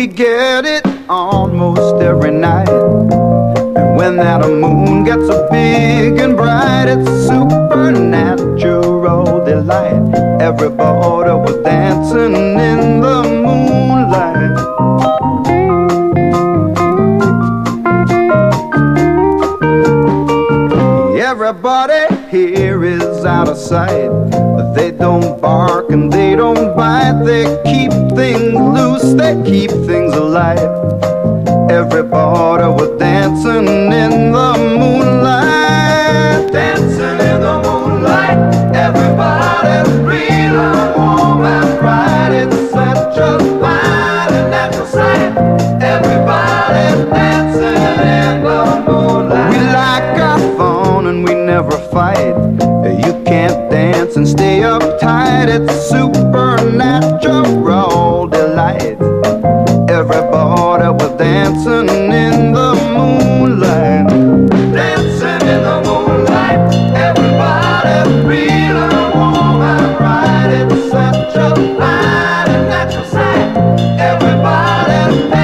get it almost every night. And when that moon gets so big and bright, it's a supernatural delight. Everybody was dancing in the moonlight. Everybody here is out of sight, but they don't bark and they don't bite. They keep things loose, they keep things alive. Everybody was dancing in the moonlight. Dancing in the moonlight. Everybody's real warm and bright. It's such a fine and natural sight. Everybody's dancing in the moonlight. We like our fun and we never fight. You can't dance and stay uptight. It's supernatural delight. Everybody was dancing in the moonlight. Dancing in the moonlight. Everybody's real warm and bright. It's such a fine and natural sight. Everybody's